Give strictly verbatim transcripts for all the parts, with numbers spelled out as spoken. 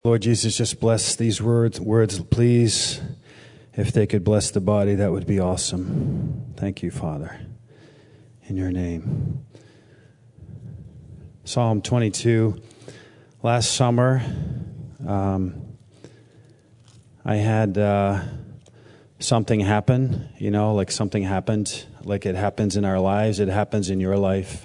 Lord Jesus, just bless these words, words, please. If they could bless the body, that would be awesome. Thank you, Father, in your name. Psalm twenty-two. Last summer, um, I had uh, something happen, you know, like something happened, like it happens in our lives, it happens in your life.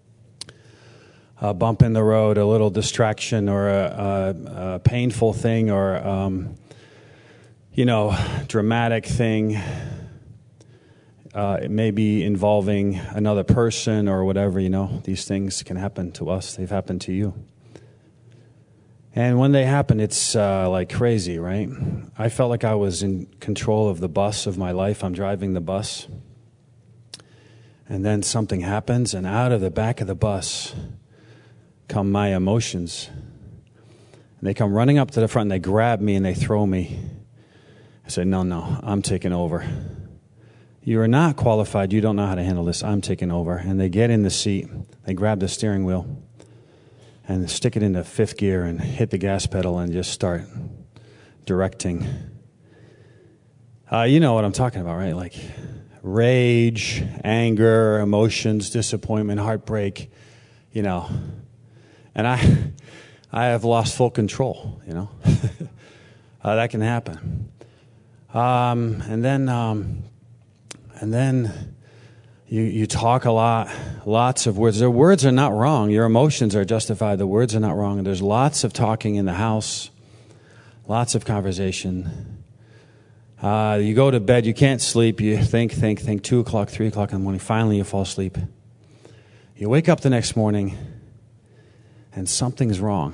A bump in the road, a little distraction, or a, a, a painful thing, or, um, you know, dramatic thing. Uh, it may be involving another person or whatever, you know. These things can happen to us. They've happened to you. And when they happen, it's uh, like crazy, right? I felt like I was in control of the bus of my life. I'm driving the bus. And then something happens, and out of the back of the bus come my emotions. And they come running up to the front, and they grab me, and they throw me. I said, no, no, I'm taking over. You are not qualified. You don't know how to handle this. I'm taking over. And they get in the seat. They grab the steering wheel and stick it into fifth gear and hit the gas pedal and just start directing. Uh, you know what I'm talking about, right? Like rage, anger, emotions, disappointment, heartbreak, you know. And I I have lost full control, you know. uh, that can happen. Um, and then um, and then you you talk a lot, lots of words. The words are not wrong. Your emotions are justified. The words are not wrong. And there's lots of talking in the house, lots of conversation. Uh, you go to bed, you can't sleep. You think, think, think. Two o'clock, three o'clock in the morning. Finally, you fall asleep. You wake up the next morning, and something's wrong.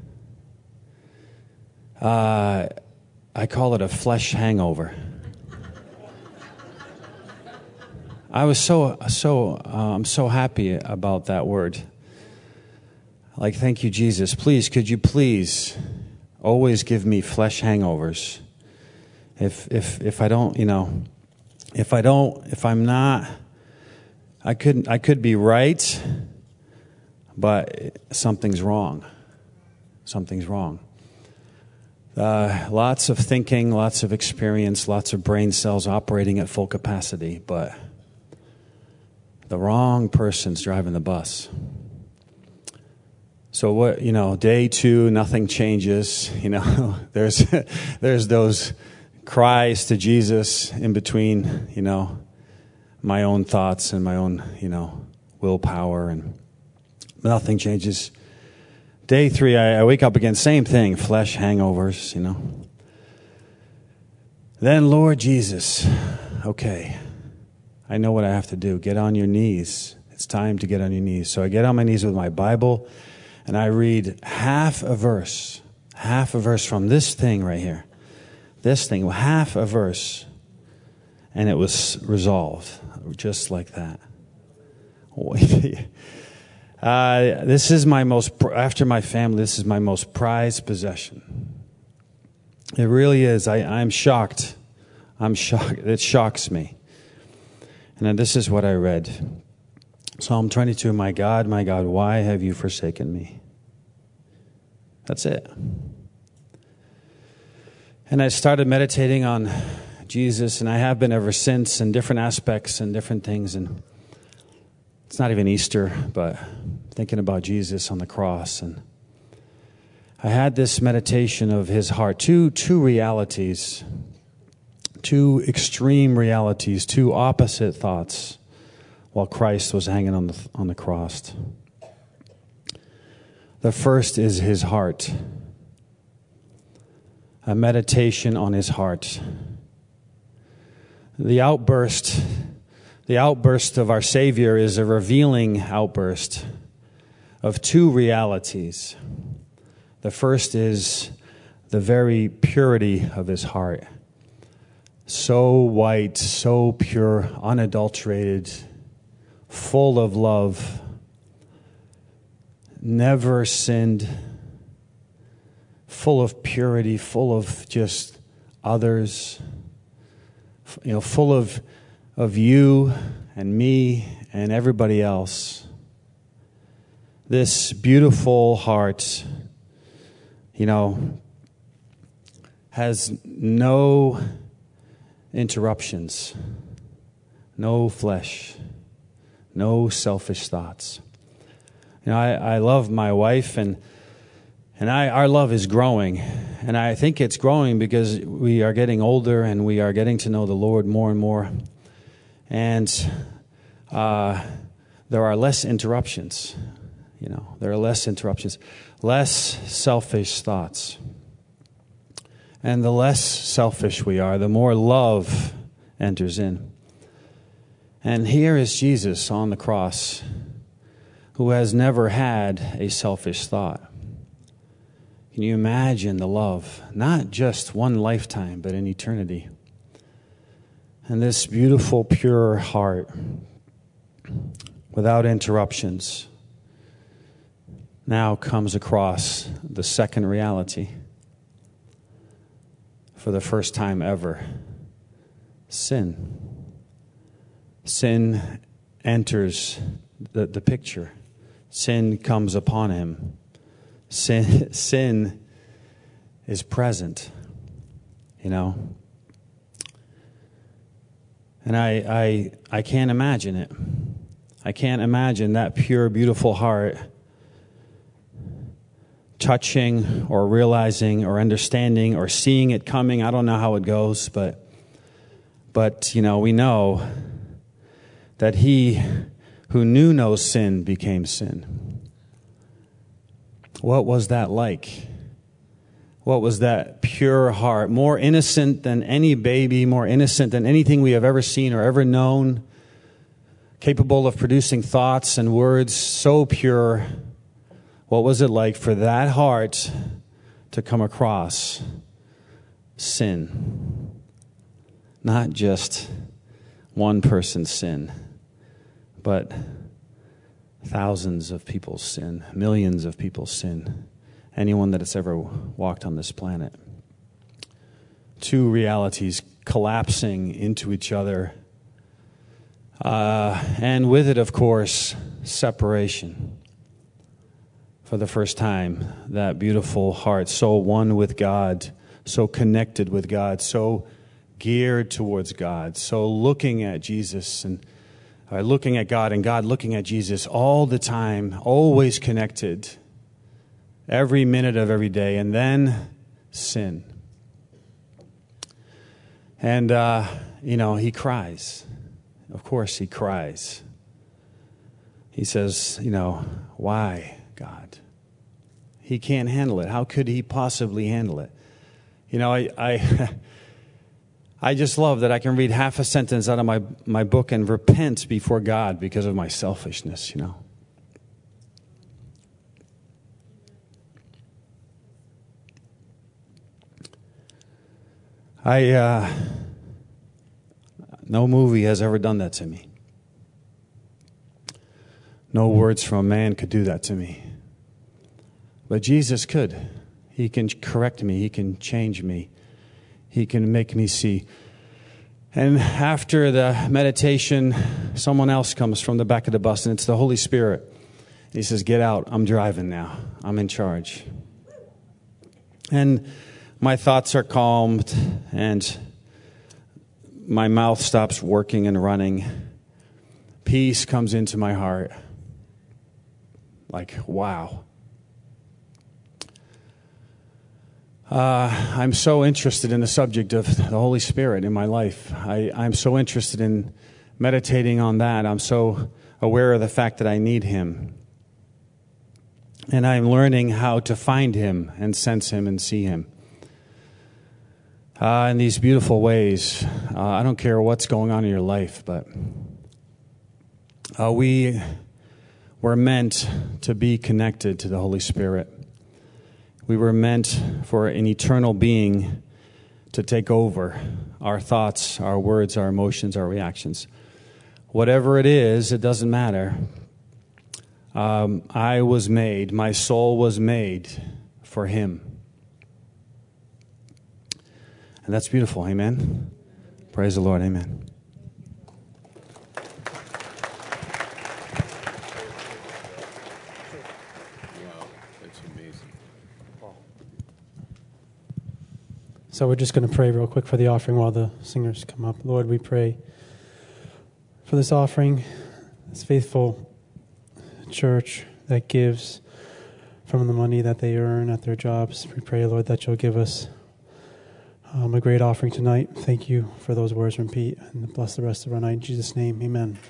Uh, I call it a flesh hangover. I was so, so, uh, I'm so happy about that word. Like, thank you, Jesus. Please, could you please always give me flesh hangovers? If, if, if I don't, you know, if I don't, if I'm not, I couldn't, I could be right, but something's wrong. Something's wrong. Uh, lots of thinking, lots of experience, lots of brain cells operating at full capacity, but the wrong person's driving the bus. So what, you know, day two, nothing changes. You know, there's there's those cries to Jesus in between, you know, my own thoughts and my own, you know, willpower, and nothing changes. Day three, I, I wake up again, same thing, flesh hangovers, you know. Then, Lord Jesus, okay, I know what I have to do. Get on your knees. It's time to get on your knees. So I get on my knees with my Bible, and I read half a verse, half a verse from this thing right here. This thing, half a verse, and it was resolved, just like that. Uh, this is my most, after my family, this is my most prized possession. It really is. I, I'm shocked. I'm shocked. It shocks me. And then this is what I read. Psalm twenty-two, my God, my God, why have you forsaken me? That's it. And I started meditating on Jesus, and I have been ever since, in different aspects and different things, and it's not even Easter, but thinking about Jesus on the cross. And I had this meditation of his heart. Two, two realities, two extreme realities, two opposite thoughts while Christ was hanging on the, on the cross. The first is his heart. A meditation on his heart. The outburst The outburst of our Savior is a revealing outburst of two realities. The first is the very purity of his heart. So white, so pure, unadulterated, full of love, never sinned, full of purity, full of just others, you know, full of of you and me and everybody else. This beautiful heart you know, has no interruptions, no flesh, no selfish thoughts. You know, I, I love my wife, and and I our love is growing, and I think it's growing because we are getting older and we are getting to know the Lord more and more, and uh, there are less interruptions. You know, there are less interruptions, less selfish thoughts. And the less selfish we are, the more love enters in. And here is Jesus on the cross, who has never had a selfish thought. Can you imagine the love? Not just one lifetime, but in eternity. And this beautiful, pure heart, without interruptions, now comes across the second reality. For the first time ever, sin. Sin enters the, the picture. Sin comes upon him. Sin, sin is present, you know. And I, I, I can't imagine it. I can't imagine that pure, beautiful heart touching or realizing or understanding or seeing it coming. I don't know how it goes, but, but you know, we know that he who knew no sin became sin. What was that like? What was that pure heart? More innocent than any baby, more innocent than anything we have ever seen or ever known, capable of producing thoughts and words so pure. What was it like for that heart to come across sin? Not just one person's sin, but thousands of people's sin, millions of people's sin, anyone that has ever walked on this planet. Two realities collapsing into each other, uh, and with it, of course, separation. For the first time, that beautiful heart, so one with God, so connected with God, so geared towards God, so looking at Jesus and uh, looking at God and God looking at Jesus all the time, always connected, every minute of every day, and then sin. And, uh, you know, he cries. Of course he cries. He says, you know, why? God. He can't handle it. How could he possibly handle it? You know, I I, I just love that I can read half a sentence out of my, my book and repent before God because of my selfishness, you know. I, uh, no movie has ever done that to me. No words from a man could do that to me. But Jesus could. He can correct me. He can change me. He can make me see. And after the meditation, someone else comes from the back of the bus, and it's the Holy Spirit. He says, get out. I'm driving now. I'm in charge. And my thoughts are calmed, and my mouth stops working and running. Peace comes into my heart. Like, wow. Uh, I'm so interested in the subject of the Holy Spirit in my life. I, I'm so interested in meditating on that. I'm so aware of the fact that I need Him. And I'm learning how to find Him and sense Him and see Him. Uh, in these beautiful ways. Uh, I don't care what's going on in your life, but uh, we were meant to be connected to the Holy Spirit. We were meant for an eternal being to take over our thoughts, our words, our emotions, our reactions. Whatever it is, it doesn't matter. Um, I was made, my soul was made for Him. And that's beautiful, amen? Praise the Lord, amen. So we're just going to pray real quick for the offering while the singers come up. Lord, we pray for this offering, this faithful church that gives from the money that they earn at their jobs. We pray, Lord, that you'll give us um, a great offering tonight. Thank you for those words from Pete, and bless the rest of our night. In Jesus' name, amen.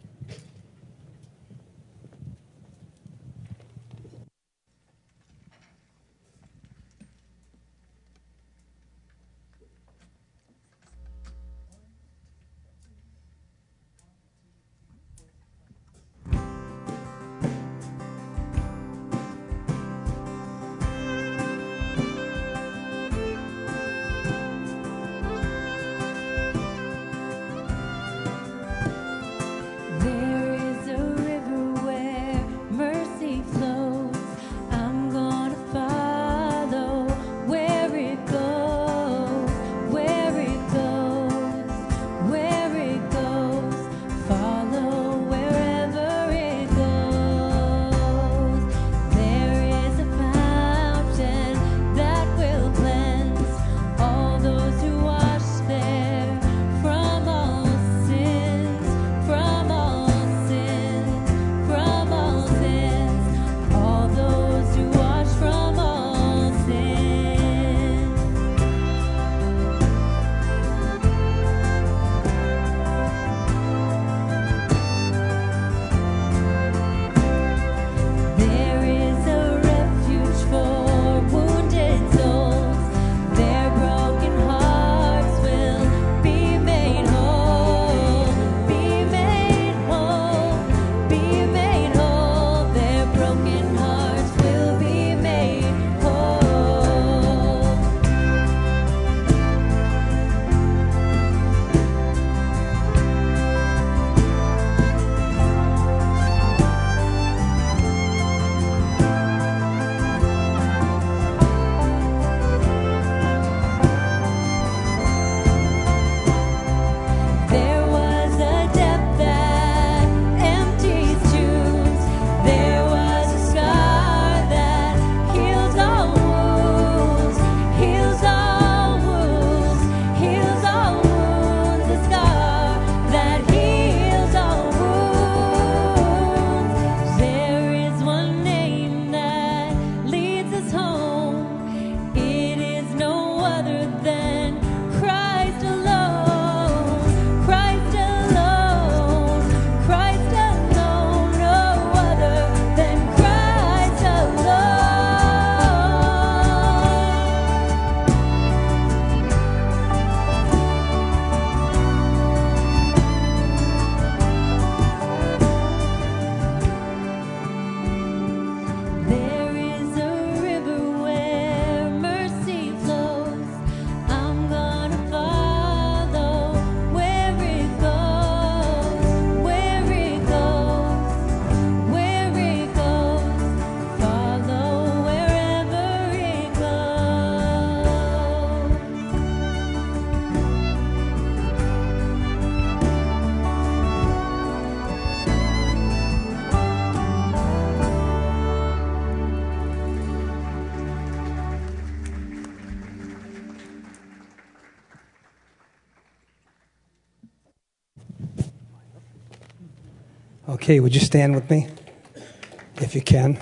Okay, would you stand with me, if you can?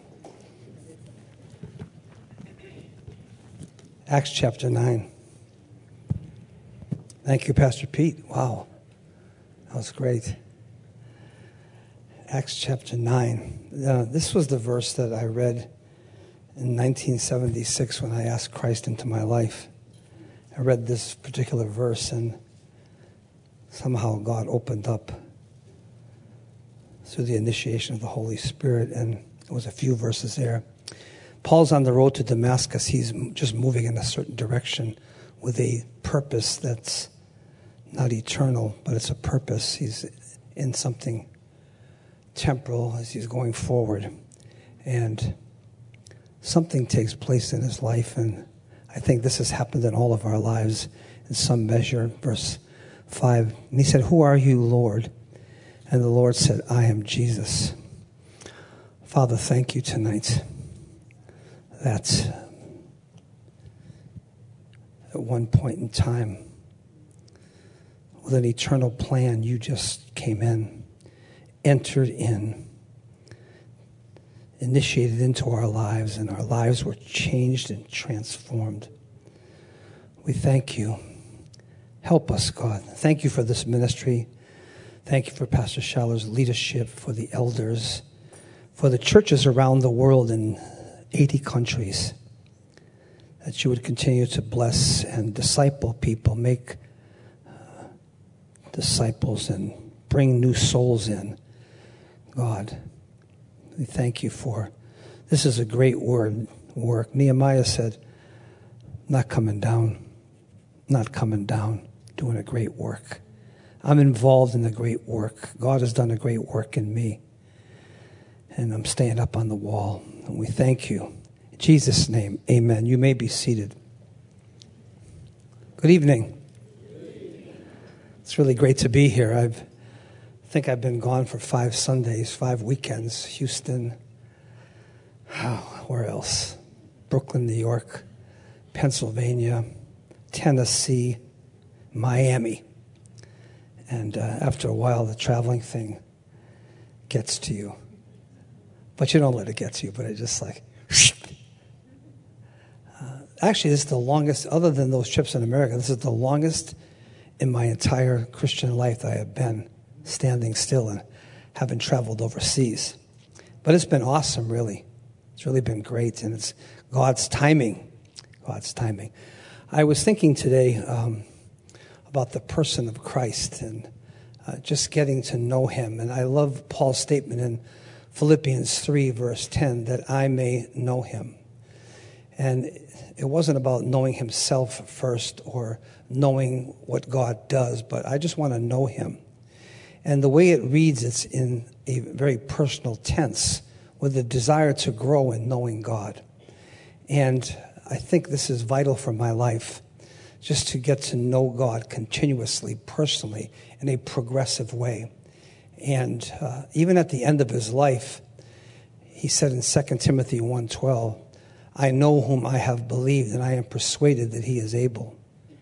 Acts chapter nine. Thank you, Pastor Pete. Wow, that was great. Acts chapter nine. Uh, this was the verse that I read in nineteen seventy-six when I asked Christ into my life. I read this particular verse, and somehow God opened up through the initiation of the Holy Spirit, and there was a few verses there. Paul's on the road to Damascus. He's just moving in a certain direction with a purpose that's not eternal, but it's a purpose. He's in something temporal as he's going forward. And something takes place in his life, and I think this has happened in all of our lives in some measure. Verse five, and he said, "Who are you, Lord?" And the Lord said, "I am Jesus." Father, thank you tonight that at one point in time, with an eternal plan, you just came in, entered in, initiated into our lives, and our lives were changed and transformed. We thank you. Help us, God. Thank you for this ministry. Thank you for Pastor Schaller's leadership, for the elders, for the churches around the world in eighty countries, that you would continue to bless and disciple people, make uh, disciples and bring new souls in. God, we thank you for, this is a great word, work. Nehemiah said, not coming down, not coming down, doing a great work. I'm involved in the great work. God has done a great work in me. And I'm staying up on the wall. And we thank you. In Jesus' name, amen. You may be seated. Good evening. It's really great to be here. I've, I think I've been gone for five Sundays, five weekends. Houston, oh, where else? Brooklyn, New York, Pennsylvania, Tennessee, Miami. And uh, after a while, the traveling thing gets to you. But you don't let it get to you, but it just like... uh, actually, this is the longest, other than those trips in America, this is the longest in my entire Christian life that I have been standing still and haven't traveled overseas. But it's been awesome, really. It's really been great, and it's God's timing. God's timing. I was thinking today... Um, about the person of Christ and uh, just getting to know him. And I love Paul's statement in Philippians three, verse ten, that I may know him. And it wasn't about knowing himself first or knowing what God does, but I just want to know him. And the way it reads, it's in a very personal tense with a desire to grow in knowing God. And I think this is vital for my life, just to get to know God continuously, personally, in a progressive way. And uh, even at the end of his life, he said in Second Timothy one twelve, I know whom I have believed, and I am persuaded that he is able.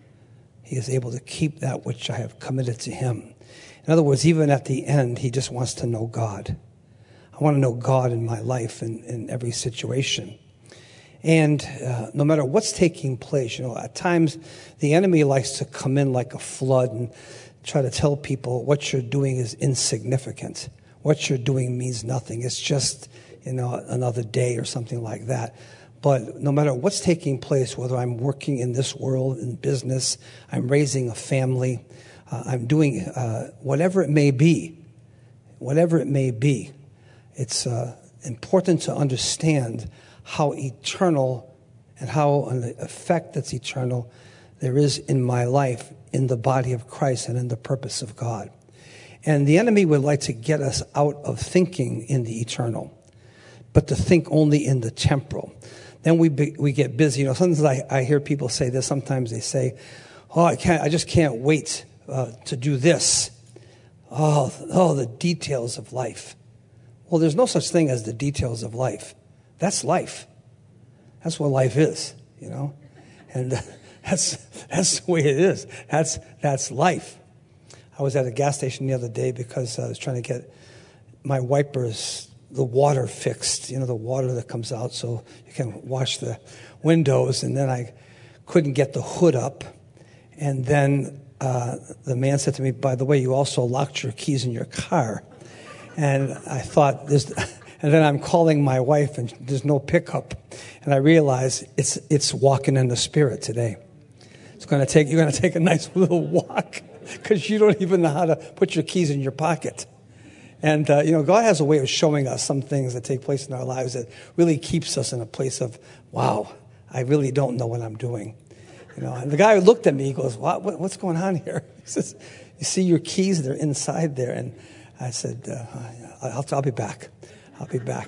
He is able to keep that which I have committed to him. In other words, even at the end, he just wants to know God. I want to know God in my life and in every situation. And uh, no matter what's taking place, you know, at times the enemy likes to come in like a flood and try to tell people what you're doing is insignificant. What you're doing means nothing. It's just, you know, another day or something like that. But no matter what's taking place, whether I'm working in this world, in business, I'm raising a family, uh, I'm doing uh, whatever it may be, whatever it may be, it's uh, important to understand how eternal and how an effect that's eternal there is in my life, in the body of Christ and in the purpose of God. And the enemy would like to get us out of thinking in the eternal, but to think only in the temporal. Then we be, we get busy. You know, sometimes I, I hear people say this. Sometimes they say, "Oh, I can't. I just can't wait uh, to do this." Oh, oh, the details of life. Well, there's no such thing as the details of life. That's life. That's what life is, you know, and that's that's the way it is. That's that's life. I was at a gas station the other day because I was trying to get my wipers, the water fixed, you know, the water that comes out so you can wash the windows, and then I couldn't get the hood up, and then uh, the man said to me, "By the way, you also locked your keys in your car," and I thought this. And then I'm calling my wife, and there's no pickup. And I realize it's it's walking in the Spirit today. It's going to take you're going to take a nice little walk because you don't even know how to put your keys in your pocket. And uh, you know, God has a way of showing us some things that take place in our lives that really keeps us in a place of, wow, I really don't know what I'm doing. You know, and the guy who looked at me, he goes, what, what what's going on here? He says, "You see your keys? They're inside there." And I said, uh, I'll, "I'll be back." I'll be back.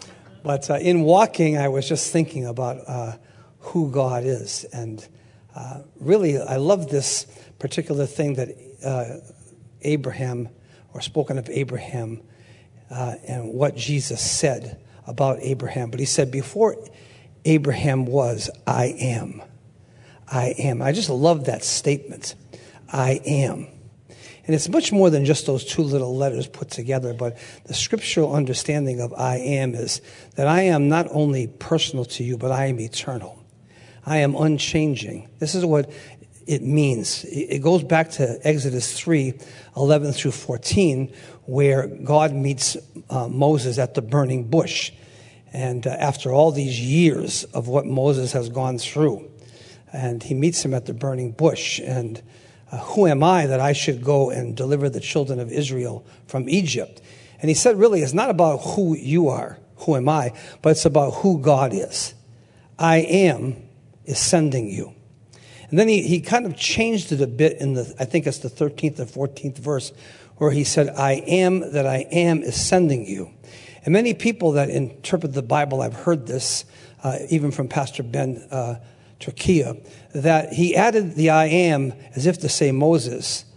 But uh, in walking, I was just thinking about uh, who God is. And uh, really, I love this particular thing that uh, Abraham, or spoken of Abraham, uh, and what Jesus said about Abraham. But he said, before Abraham was, I am. I am. I just love that statement. I am. And it's much more than just those two little letters put together, but the scriptural understanding of I am is that I am not only personal to you, but I am eternal. I am unchanging. This is what it means. It goes back to Exodus three, eleven through fourteen, where God meets uh, Moses at the burning bush. And uh, after all these years of what Moses has gone through, and he meets him at the burning bush, and Uh, who am I that I should go and deliver the children of Israel from Egypt? And he said, really, it's not about who you are, who am I, but it's about who God is. I am is sending you. And then he, he kind of changed it a bit in the, I think it's the thirteenth or fourteenth verse, where he said, I am that I am is sending you. And many people that interpret the Bible, I've heard this, uh, even from Pastor Ben uh Turkiya, that he added the I am as if to say, Moses,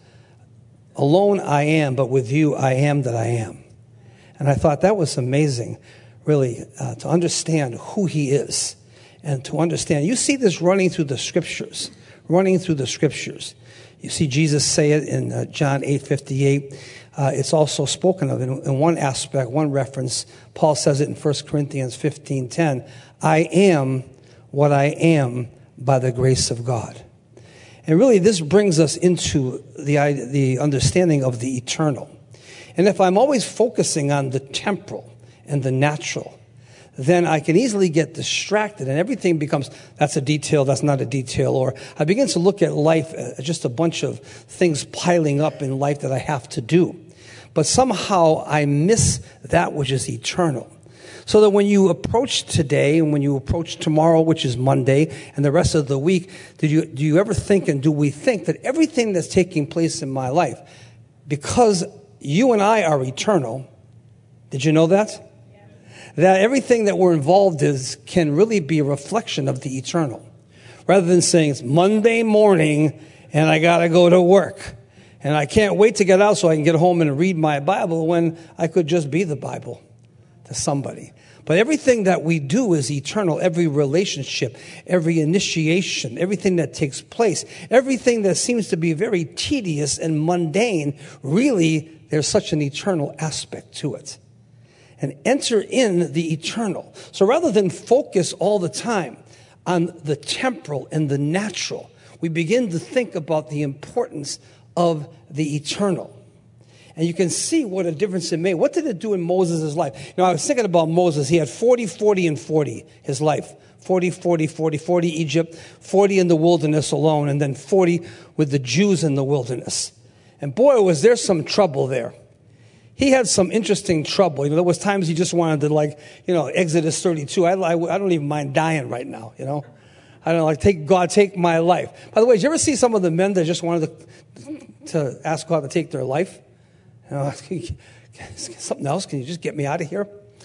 alone I am, but with you I am that I am. And I thought that was amazing, really, uh, to understand who he is and to understand. You see this running through the scriptures, running through the scriptures. You see Jesus say it in uh, John eight fifty-eight. Uh, it's also spoken of in, in one aspect, one reference. Paul says it in First Corinthians fifteen ten. I am what I am by the grace of God. And really this brings us into the, the understanding of the eternal. And if I'm always focusing on the temporal and the natural, then I can easily get distracted and everything becomes, that's a detail, that's not a detail. Or I begin to look at life as just a bunch of things piling up in life that I have to do. But somehow I miss that which is eternal. So that when you approach today and when you approach tomorrow, which is Monday, and the rest of the week, did you, do you ever think and do we think that everything that's taking place in my life, because you and I are eternal, did you know that? Yeah. That everything that we're involved in can really be a reflection of the eternal. Rather than saying it's Monday morning and I got to go to work. And I can't wait to get out so I can get home and read my Bible when I could just be the Bible to somebody. But everything that we do is eternal. Every relationship, every initiation, everything that takes place, everything that seems to be very tedious and mundane, really, there's such an eternal aspect to it. And enter in the eternal. So rather than focus all the time on the temporal and the natural, we begin to think about the importance of the eternal. And you can see what a difference it made. What did it do in Moses' life? You know, I was thinking about Moses. He had forty, forty, and forty, his life. forty, forty, forty, forty Egypt, forty in the wilderness alone, and then forty with the Jews in the wilderness. And boy, was there some trouble there. He had some interesting trouble. You know, there was times he just wanted to, like, you know, Exodus thirty-two. I, I, I don't even mind dying right now, you know. I don't know, like, take God, take my life. By the way, did you ever see some of the men that just wanted to, to ask God to take their life? You know, something else, can you just get me out of here?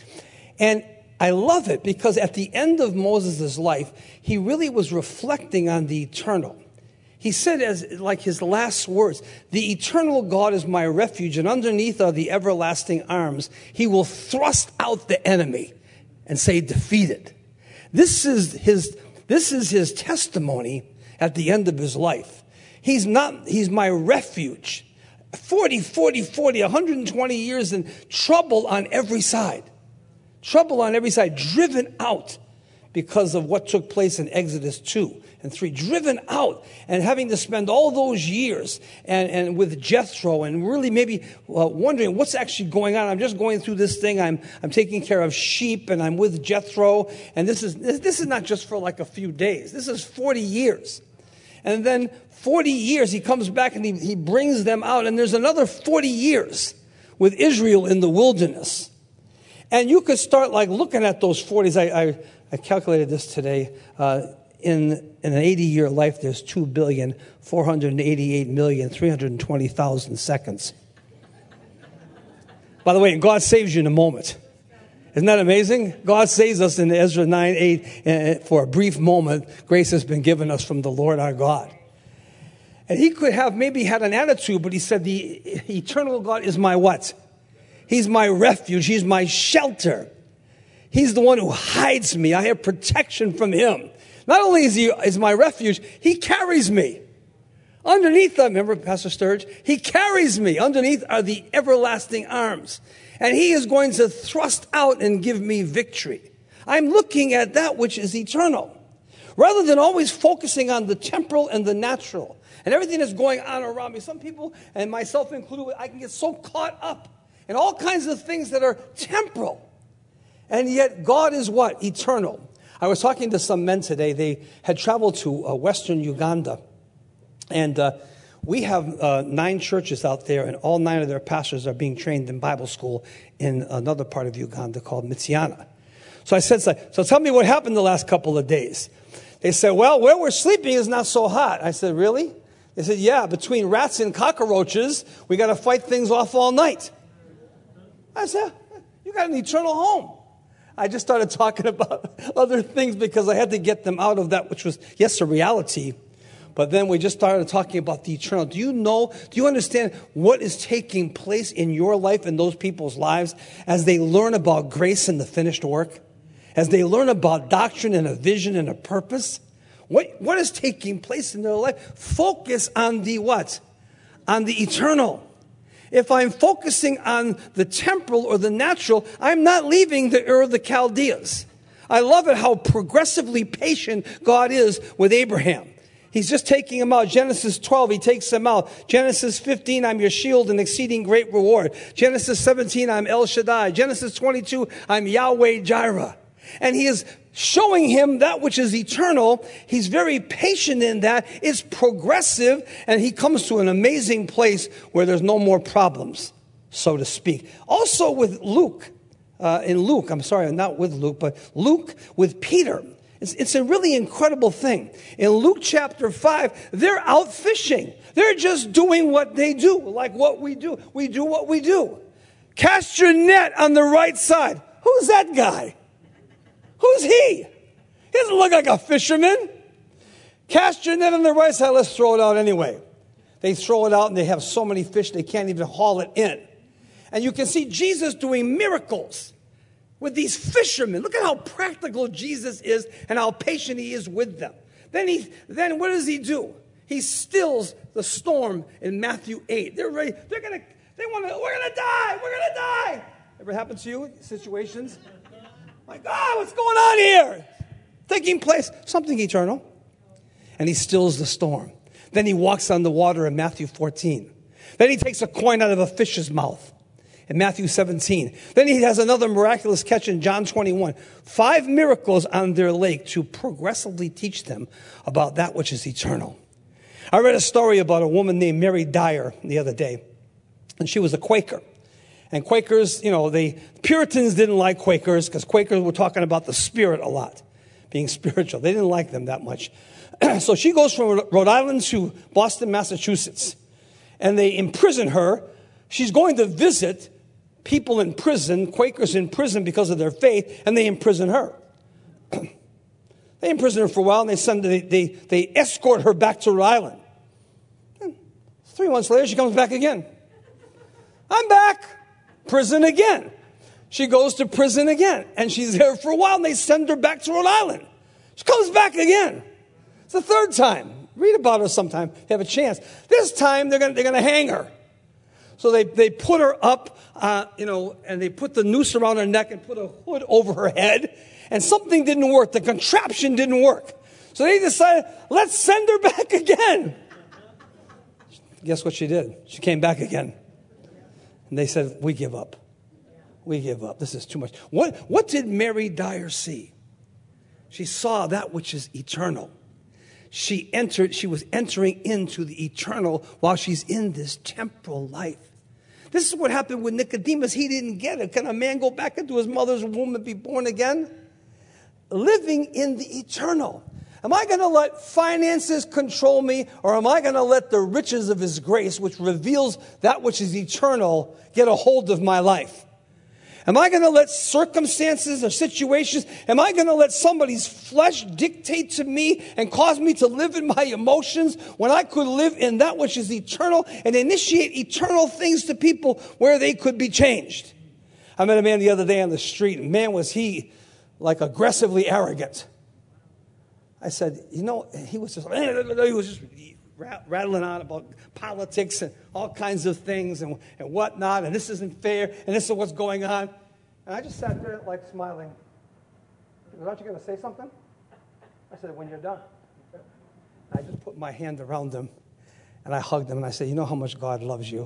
And I love it because at the end of Moses' life, he really was reflecting on the eternal. He said as like his last words, the eternal God is my refuge, and underneath are the everlasting arms. He will thrust out the enemy and say, defeated. This is his, this is his testimony at the end of his life. He's not, he's my refuge. forty, forty, forty, one hundred twenty years in trouble on every side. Trouble on every side, driven out because of what took place in Exodus two and three. Driven out and having to spend all those years and, and with Jethro and really maybe uh, wondering what's actually going on. I'm just going through this thing. I'm I'm taking care of sheep and I'm with Jethro. And this is this, this is not just for like a few days. This is forty years. And then forty years he comes back and he, he brings them out. And there's another forty years with Israel in the wilderness. And you could start like looking at those forties. I, I, I calculated this today. Uh, in, in an eighty-year life, there's two billion, four hundred eighty-eight million, three hundred twenty thousand seconds. By the way, God saves you in a moment. Isn't that amazing? God saves us in Ezra nine eight uh, for a brief moment. Grace has been given us from the Lord our God. And he could have maybe had an attitude, but he said, the eternal God is my what? He's my refuge. He's my shelter. He's the one who hides me. I have protection from him. Not only is he is my refuge, he carries me. Underneath them, remember Pastor Sturge? He carries me. Underneath are the everlasting arms. And he is going to thrust out and give me victory. I'm looking at that which is eternal. Rather than always focusing on the temporal and the natural. And everything that's going on around me. Some people, and myself included, I can get so caught up in all kinds of things that are temporal. And yet God is what? Eternal. I was talking to some men today. They had traveled to uh, western Uganda. And uh, we have uh, nine churches out there, and all nine of their pastors are being trained in Bible school in another part of Uganda called Mitsiana. So I said, so tell me what happened the last couple of days. They said, well, where we're sleeping is not so hot. I said, really? They said, yeah, between rats and cockroaches, we got to fight things off all night. I said, you got an eternal home. I just started talking about other things because I had to get them out of that, which was, yes, a reality. But then we just started talking about the eternal. Do you know, do you understand what is taking place in your life and those people's lives as they learn about grace and the finished work? As they learn about doctrine and a vision and a purpose? What, what is taking place in their life? Focus on the what? On the eternal. If I'm focusing on the temporal or the natural, I'm not leaving the Ur of the Chaldeans. I love it how progressively patient God is with Abraham. He's just taking him out. Genesis twelve, he takes him out. Genesis fifteen, I'm your shield and exceeding great reward. Genesis seventeen, I'm El Shaddai. Genesis twenty-two, I'm Yahweh Jireh. And he is showing him that which is eternal. He's very patient in that. It's progressive. And he comes to an amazing place where there's no more problems, so to speak. Also with Luke, uh, in Luke, I'm sorry, not with Luke, but Luke with Peter. It's, it's a really incredible thing. In Luke chapter five, they're out fishing. They're just doing what they do, like what we do. We do what we do. Cast your net on the right side. Who's that guy? Who's he? He doesn't look like a fisherman. Cast your net on the right side. Let's throw it out anyway. They throw it out and they have so many fish they can't even haul it in. And you can see Jesus doing miracles with these fishermen. Look at how practical Jesus is and how patient he is with them. Then he, then what does he do? He stills the storm in Matthew eight. They're ready. They're gonna. They want to. We're gonna die. We're gonna die. Ever happened to you? Situations. My God, what's going on here? Taking place, something eternal. And he stills the storm. Then he walks on the water in Matthew fourteen. Then he takes a coin out of a fish's mouth in Matthew seventeen. Then he has another miraculous catch in John twenty-one. Five miracles on their lake to progressively teach them about that which is eternal. I read a story about a woman named Mary Dyer the other day. And she was a Quaker. And Quakers, you know, the Puritans didn't like Quakers because Quakers were talking about the spirit a lot, being spiritual. They didn't like them that much. So she goes from Rhode Island to Boston, Massachusetts. And they imprison her. She's going to visit people in prison, Quakers in prison because of their faith, and they imprison her. They imprison her for a while, and they send they, they, they escort her back to Rhode Island. And three months later, she comes back again. I'm back. Prison again. She goes to prison again. And she's there for a while, and they send her back to Rhode Island. She comes back again. It's the third time. Read about her sometime if you have a chance. This time, they're going they're going to hang her. So they, they put her up, uh, you know, and they put the noose around her neck and put a hood over her head. And something didn't work. The contraption didn't work. So they decided, let's send her back again. Guess what she did? She came back again. And they said, we give up. We give up. This is too much. What, what did Mary Dyer see? She saw that which is eternal. She entered, she was entering into the eternal while she's in this temporal life. This is what happened with Nicodemus. He didn't get it. Can a man go back into his mother's womb and be born again? Living in the eternal. Am I going to let finances control me, or am I going to let the riches of his grace, which reveals that which is eternal, get a hold of my life? Am I going to let circumstances or situations, am I going to let somebody's flesh dictate to me and cause me to live in my emotions when I could live in that which is eternal and initiate eternal things to people where they could be changed? I met a man the other day on the street, and man, was he like aggressively arrogant. I said, you know, he was just, he was just rattling on about politics and all kinds of things and, and whatnot, and this isn't fair, and this is what's going on. And I just sat there, like, smiling. He goes, aren't you going to say something? I said, when you're done. I just put my hand around him, and I hugged him, and I said, you know how much God loves you?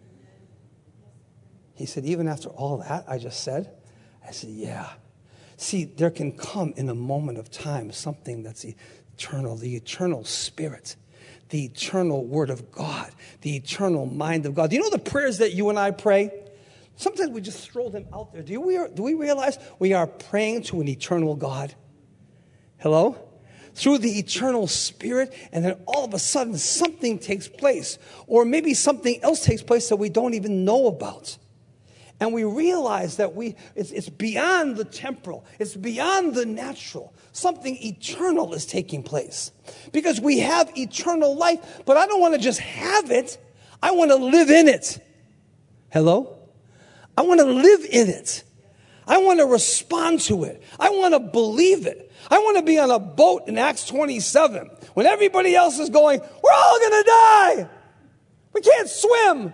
He said, even after all that I just said? I said, yeah. See, there can come in a moment of time something that's eternal, the eternal spirit, the eternal word of God, the eternal mind of God. Do you know the prayers that you and I pray? Sometimes we just throw them out there. Do we, do we realize we are praying to an eternal God? Hello? Through the eternal spirit, and then all of a sudden something takes place. Or maybe something else takes place that we don't even know about. And we realize that we it's, it's beyond the temporal. It's beyond the natural. Something eternal is taking place. Because we have eternal life, but I don't want to just have it. I want to live in it. Hello? I want to live in it. I want to respond to it. I want to believe it. I want to be on a boat in Acts twenty-seven when everybody else is going, we're all going to die. We can't swim.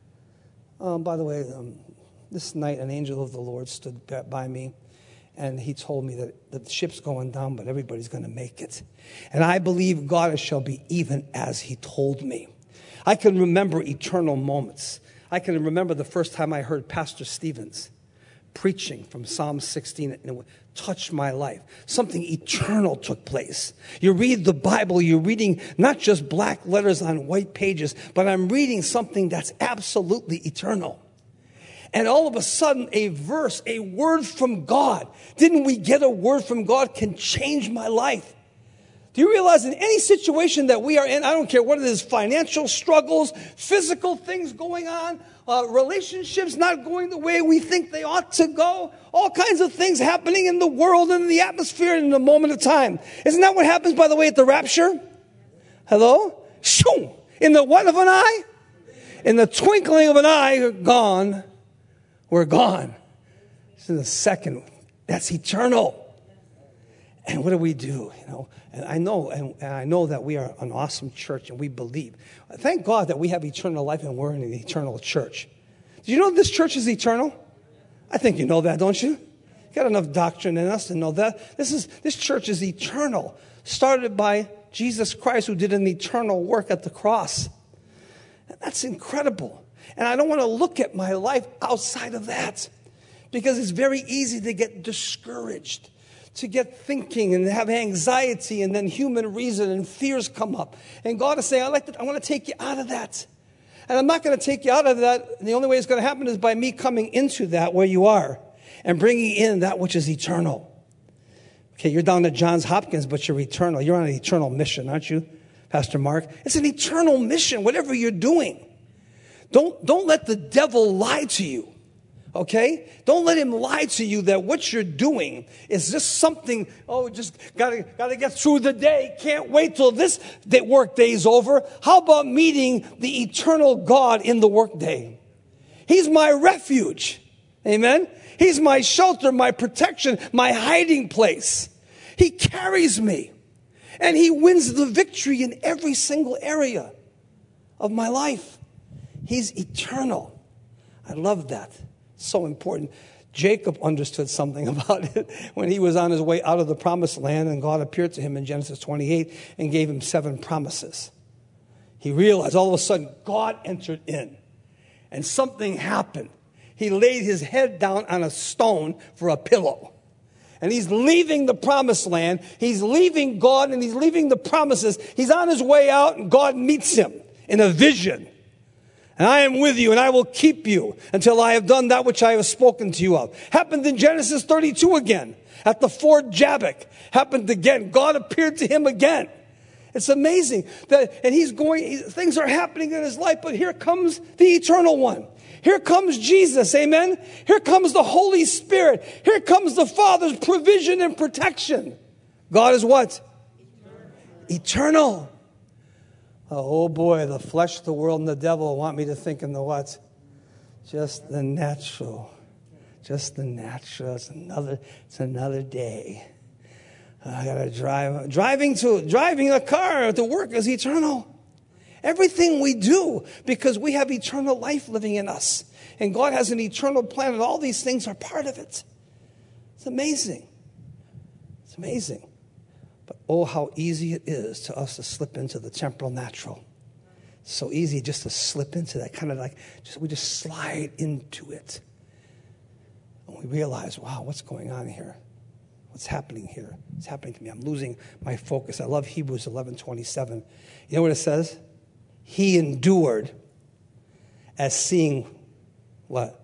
Um, by the way, um, this night an angel of the Lord stood by me, and he told me that, that the ship's going down, but everybody's going to make it. And I believe God shall be even as he told me. I can remember eternal moments. I can remember the first time I heard Pastor Stevens preaching from Psalm sixteen, and it touched my life. Something eternal took place. You read the Bible, you're reading not just black letters on white pages, but I'm reading something that's absolutely eternal. And all of a sudden, a verse, a word from God, didn't we get a word from God, can change my life. Do you realize in any situation that we are in, I don't care what it is, financial struggles, physical things going on, uh, relationships not going the way we think they ought to go, all kinds of things happening in the world and in the atmosphere in a moment of time. Isn't that what happens, by the way, at the rapture? Hello? Shoo! In the what of an eye? In the twinkling of an eye, we're gone. We're gone. It's in a second. That's eternal. And what do we do? You know, and I know, and, and I know that we are an awesome church, and we believe. Thank God that we have eternal life, and we're in an eternal church. Do you know this church is eternal? I think you know that, don't you? You got enough doctrine in us to know that this is this church is eternal, started by Jesus Christ, who did an eternal work at the cross. And that's incredible. And I don't want to look at my life outside of that, because it's very easy to get discouraged, to get thinking and have anxiety, and then human reason and fears come up. And God is saying, I like to, I want to take you out of that. And I'm not going to take you out of that. The only way it's going to happen is by me coming into that where you are and bringing in that which is eternal. Okay, you're down at Johns Hopkins, but you're eternal. You're on an eternal mission, aren't you, Pastor Mark? It's an eternal mission, whatever you're doing. Don't, don't let the devil lie to you, okay? Don't let him lie to you that what you're doing is just something, oh, just gotta, gotta get through the day. Can't wait till this day, work day's over. How about meeting the eternal God in the work day? He's my refuge, amen? He's my shelter, my protection, my hiding place. He carries me, and he wins the victory in every single area of my life. He's eternal. I love that. So important. Jacob understood something about it when he was on his way out of the promised land, and God appeared to him in Genesis twenty-eight and gave him seven promises. He realized all of a sudden God entered in, and something happened. He laid his head down on a stone for a pillow. And he's leaving the promised land. He's leaving God, and he's leaving the promises. He's on his way out, and God meets him in a vision. And I am with you, and I will keep you until I have done that which I have spoken to you of. Happened in Genesis thirty-two again. At the ford Jabbok. Happened again. God appeared to him again. It's amazing that, and he's going, things are happening in his life, but here comes the eternal one. Here comes Jesus, amen? Here comes the Holy Spirit. Here comes the Father's provision and protection. God is what? Eternal. Eternal. Oh boy, the flesh, the world, and the devil want me to think in the what? Just the natural. Just the natural. It's another, it's another day. I got to drive. Driving to driving a car to work is eternal. Everything we do, because we have eternal life living in us. And God has an eternal plan, and all these things are part of it. It's amazing. It's amazing. But oh, how easy it is to us to slip into the temporal natural. It's so easy just to slip into that, kind of like, just we just slide into it. And we realize, wow, what's going on here? What's happening here? It's happening to me. I'm losing my focus. I love Hebrews eleven twenty-seven. You know what it says? He endured as seeing what?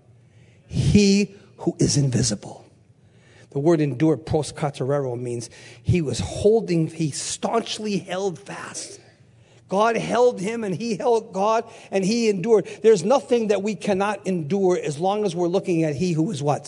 He who is invisible. The word endure, proskaterero, means he was holding, he staunchly held fast. God held him and he held God and he endured. There's nothing that we cannot endure as long as we're looking at he who is what?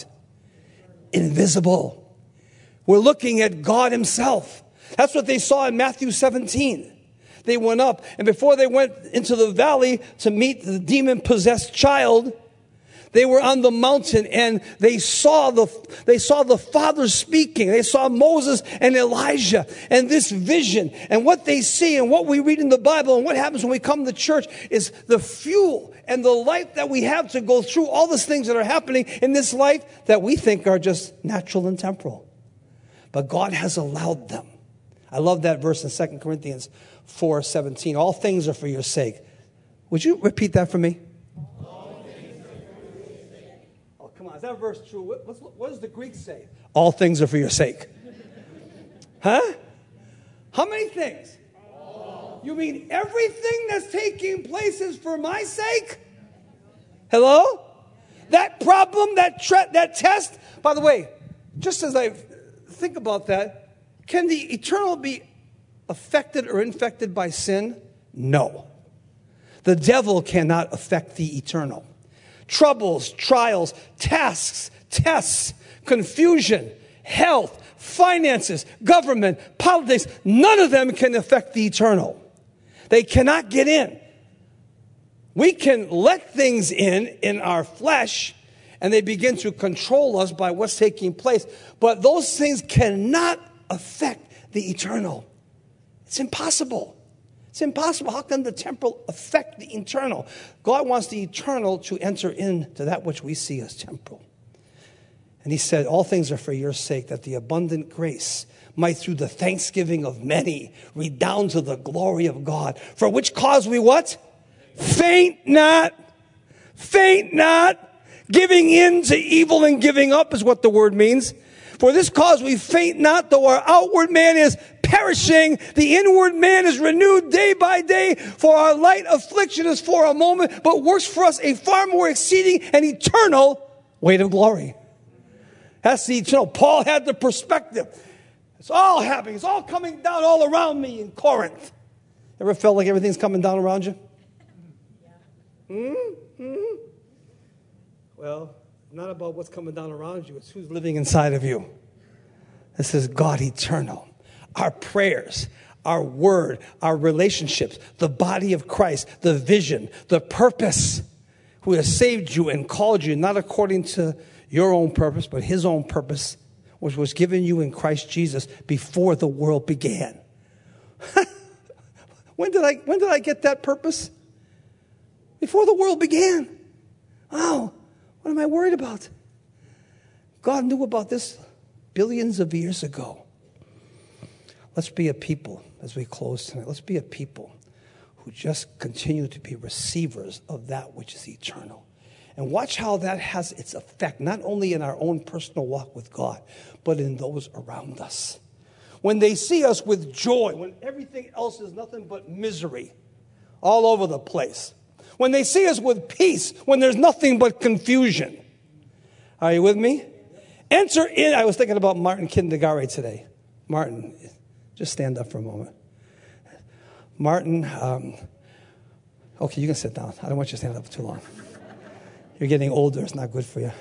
Invisible. We're looking at God himself. That's what they saw in Matthew seventeen. They went up, and before they went into the valley to meet the demon-possessed child, they were on the mountain, and they saw the they saw the Father speaking. They saw Moses and Elijah, and this vision, and what they see, and what we read in the Bible, and what happens when we come to church is the fuel and the light that we have to go through all these things that are happening in this life that we think are just natural and temporal. But God has allowed them. I love that verse in Second Corinthians four seventeen. All things are for your sake. Would you repeat that for me? All things are for your sake. Oh, come on. Is that verse true? What, what's, what does the Greek say? All things are for your sake. Huh? How many things? All. You mean everything that's taking place is for my sake? Hello? That problem, that tre- that test. By the way, just as I think about that, can the eternal be affected or infected by sin? No. The devil cannot affect the eternal. Troubles, trials, tasks, tests, confusion, health, finances, government, politics, none of them can affect the eternal. They cannot get in. We can let things in, in our flesh, and they begin to control us by what's taking place. But those things cannot affect the eternal. It's impossible. It's impossible. How can the temporal affect the eternal? God wants the eternal to enter into that which we see as temporal. And he said, all things are for your sake, that the abundant grace might through the thanksgiving of many redound to the glory of God. For which cause we what? Faint not. Faint not. Giving in to evil and giving up is what the word means. For this cause we faint not, though our outward man is perishing. The inward man is renewed day by day. For our light affliction is for a moment, but works for us a far more exceeding and eternal weight of glory. That's the eternal. Paul had the perspective. It's all happening. It's all coming down all around me in Corinth. Ever felt like everything's coming down around you? Mm-hmm. Mm-hmm. Well, not about what's coming down around you. It's who's living inside of you. This is God eternal. Our prayers, our word, our relationships, the body of Christ, the vision, the purpose, who has saved you and called you, not according to your own purpose, but his own purpose, which was given you in Christ Jesus before the world began. When did I, when did I get that purpose? Before the world began. Oh, what am I worried about? God knew about this billions of years ago. Let's be a people, as we close tonight, let's be a people who just continue to be receivers of that which is eternal. And watch how that has its effect, not only in our own personal walk with God, but in those around us. When they see us with joy, when everything else is nothing but misery all over the place. When they see us with peace, when there's nothing but confusion. Are you with me? Enter in. I was thinking about Martin Kindigare today. Martin, just stand up for a moment. Martin, um, okay, you can sit down. I don't want you to stand up too long. You're getting older. It's not good for you.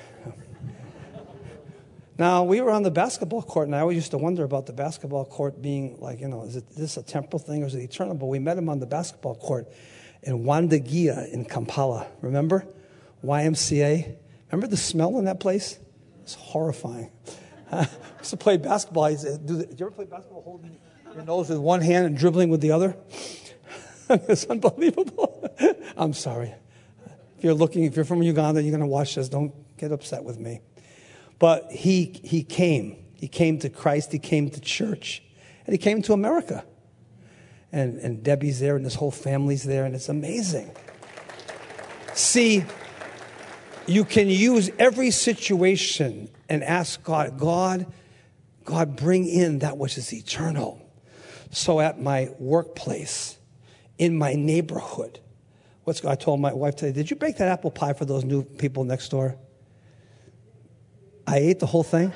Now, we were on the basketball court, and I always used to wonder about the basketball court being like, you know, is, it, is this a temporal thing or is it eternal? But we met him on the basketball court in Wandagia in Kampala. Remember? Y M C A. Remember the smell in that place? It's horrifying. I used to play basketball. I used to do the, did you ever play basketball holding your nose with one hand and dribbling with the other? It's unbelievable. I'm sorry. If you're looking, if you're from Uganda, you're going to watch this. Don't get upset with me. But he he came. He came to Christ. He came to church. And he came to America. And, and Debbie's there and his whole family's there. And it's amazing. See, you can use every situation and ask God, God, God, bring in that which is eternal. So at my workplace, in my neighborhood, what's I told my wife today, did you bake that apple pie for those new people next door? I ate the whole thing.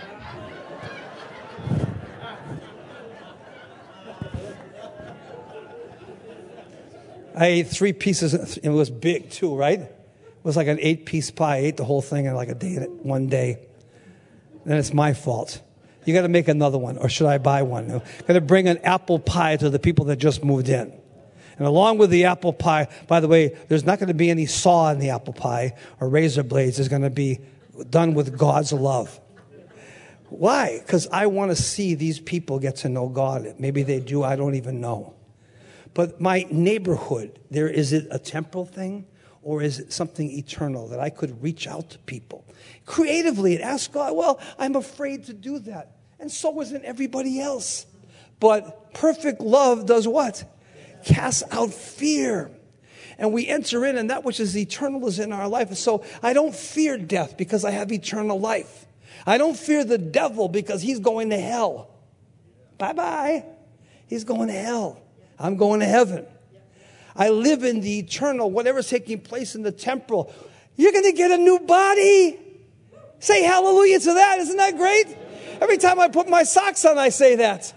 I ate three pieces. It was big too, right? It was like an eight-piece pie. I ate the whole thing in like a day, one day. Then it's my fault. You got to make another one, or should I buy one? Got to bring an apple pie to the people that just moved in. And along with the apple pie, by the way, there's not going to be any saw in the apple pie or razor blades. It's going to be done with God's love. Why? Because I want to see these people get to know God. Maybe they do. I don't even know. But my neighborhood, there is it a temporal thing or is it something eternal that I could reach out to people creatively and ask God, well, I'm afraid to do that. And so isn't everybody else. But perfect love does what? Casts out fear. And we enter in and that which is eternal is in our life. And so I don't fear death because I have eternal life. I don't fear the devil because he's going to hell. Bye-bye. He's going to hell. I'm going to heaven. I live in the eternal, whatever's taking place in the temporal. You're going to get a new body. Say hallelujah to that. Isn't that great? Every time I put my socks on, I say that.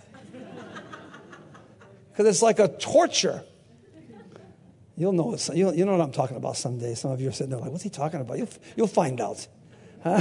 Because it's like a torture. You'll know it. You'll, you know what I'm talking about someday. Some of you are sitting there like, what's he talking about? You'll, you'll find out. Huh?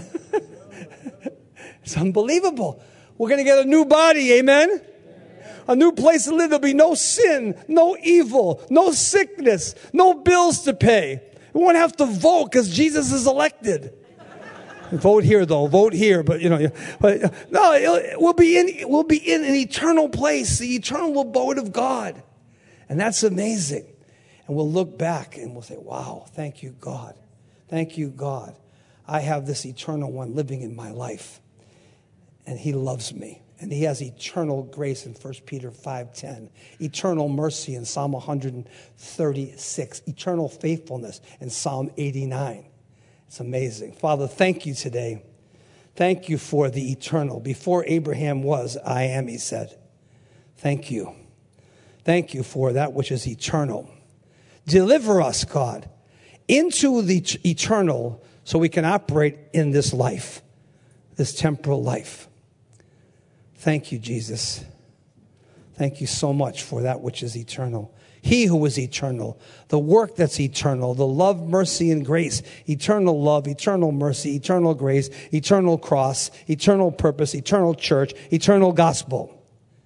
It's unbelievable. We're going to get a new body. Amen? A new place to live. There'll be no sin, no evil, no sickness, no bills to pay. We won't have to vote because Jesus is elected. Vote here, though. Vote here, but you know, but no, we'll be in. We'll be in an eternal place, the eternal abode of God, and that's amazing. And we'll look back and we'll say, "Wow, thank you, God. Thank you, God. I have this eternal one living in my life, and He loves me." And He has eternal grace in First Peter five ten. Eternal mercy in Psalm one thirty-six. Eternal faithfulness in Psalm eighty-nine. It's amazing. Father, thank you today. Thank you for the eternal. Before Abraham was, I am, He said. Thank you. Thank you for that which is eternal. Deliver us, God, into the eternal so we can operate in this life, this temporal life. Thank you, Jesus. Thank you so much for that which is eternal. He who is eternal, the work that's eternal, the love, mercy, and grace, eternal love, eternal mercy, eternal grace, eternal cross, eternal purpose, eternal church, eternal gospel.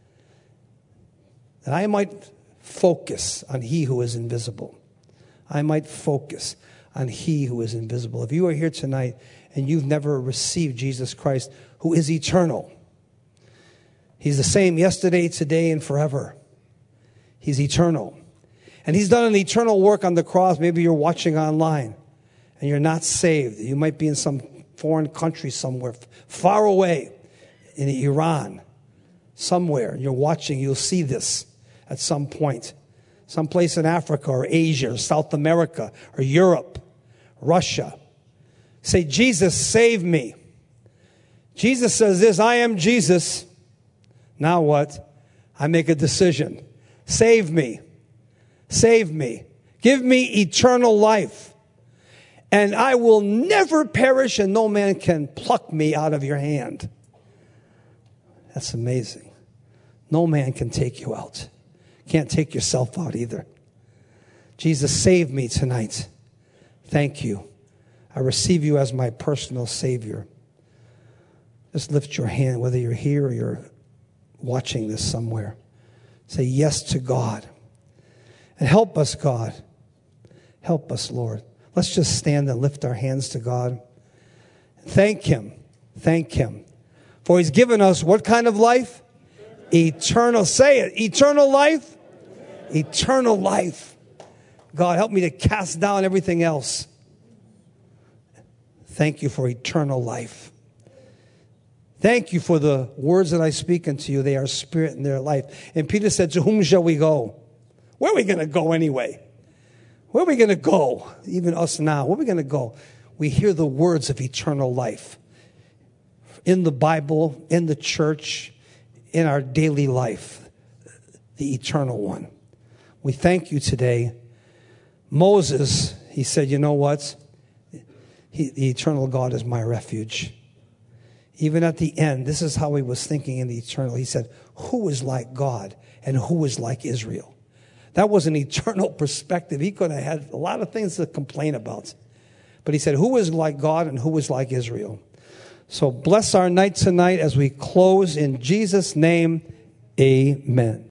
That I might focus on He who is invisible. I might focus on He who is invisible. If you are here tonight and you've never received Jesus Christ, who is eternal, He's the same yesterday, today, and forever. He's eternal. And He's done an eternal work on the cross. Maybe you're watching online and you're not saved. You might be in some foreign country somewhere, far away, in Iran, somewhere. You're watching, you'll see this at some point. Someplace in Africa or Asia or South America or Europe, Russia. Say, Jesus, save me. Jesus says this, I am Jesus. Now what? I make a decision. Save me. Save me. Give me eternal life. And I will never perish and no man can pluck me out of your hand. That's amazing. No man can take you out. Can't take yourself out either. Jesus, save me tonight. Thank you. I receive you as my personal Savior. Just lift your hand, whether you're here or you're watching this somewhere. Say yes to God. And help us, God. Help us, Lord. Let's just stand and lift our hands to God. Thank Him. Thank Him For he's given us what kind of life? Eternal. Say it. Eternal life. Eternal life. God, help me to cast down everything else. Thank you for eternal life. Thank you for the words that I speak unto you. They are spirit and their life. And Peter said, to whom shall we go? Where are we going to go anyway? Where are we going to go? Even us now. Where are we going to go? We hear the words of eternal life in the Bible, in the church, in our daily life. The eternal one. We thank you today. Moses, he said, you know what? He, the eternal God is my refuge. Even at the end, this is how he was thinking in the eternal. He said, who is like God and who is like Israel? That was an eternal perspective. He could have had a lot of things to complain about. But he said, who is like God and who is like Israel? So bless our night tonight as we close in Jesus' name. Amen.